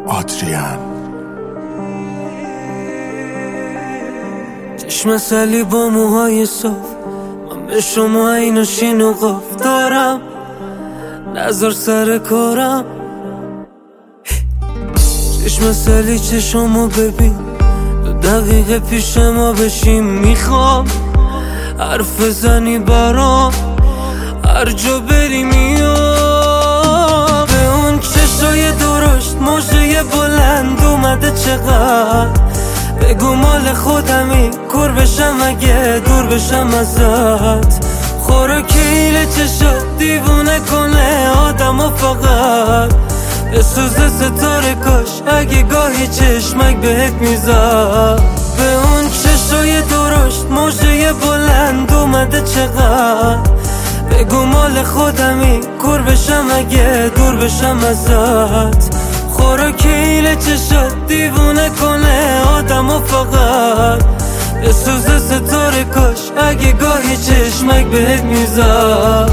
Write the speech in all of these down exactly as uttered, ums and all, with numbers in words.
آدریان. چشم سلی با موهای صاف، من به شما این شین و قاف دارم، نظر سر کارم. چشم سلی چشمو ببین، دو دقیقه پیش ما بشیم. میخوام حرف زنی برام، هر جا بری میام. به اون چشای درشت موجه بلند اومده چقدر، بگو مال خودمی، کور بشم اگه دور بشم ازت. خوراکیل چشات دیوونه کنه آدم و فقط بسوزه ستاره کاش اگه گاهی چشمک بهت میزد. به اون چشای درشت موجه بلند اومده چقدر، بگو مال خودمی، کور بشم اگه دور بشم ازت. خوراکیل چشات دیوونه کنه آدم و فقط بسوزه ستاره کاش اگه گاهی چشمک بهت میزد.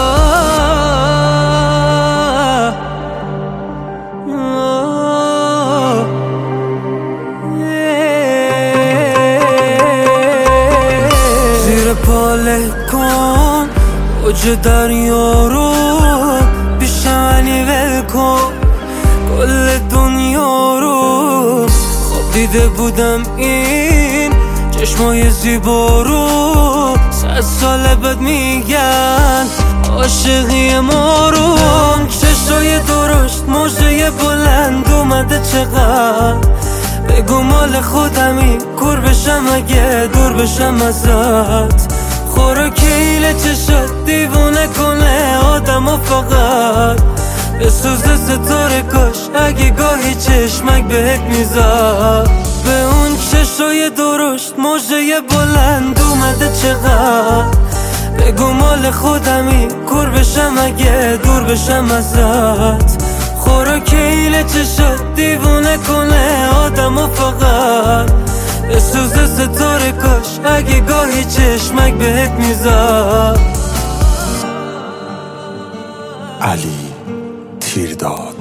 زیر پاله کن اوج دریا رو، بیشم علی ول کن کل دنیا رو. خواب دیده بودم این چشمای زیبا رو، صد سال بعد میگن عاشقی ما رو. چشای درشت موجه بلند اومده چقدر، بگو مال خودمی، کور بشم اگه دور بشم ازت. خوراکیل چشات دیوونه کنه آدم و فقط بسوزه ستاره کاش اگه گاهی چشمک بهت میزد. به اون چشای درشت موجه بلند اومده چقدر، بگو مال خودمی، کور بشم اگه دور بشم ازت. خوراکیل چشات دیوونه کنه آدم و فقط بسوزه ستاره کاش اگه گاهی چشمک بهت میزد. علی تیرداد.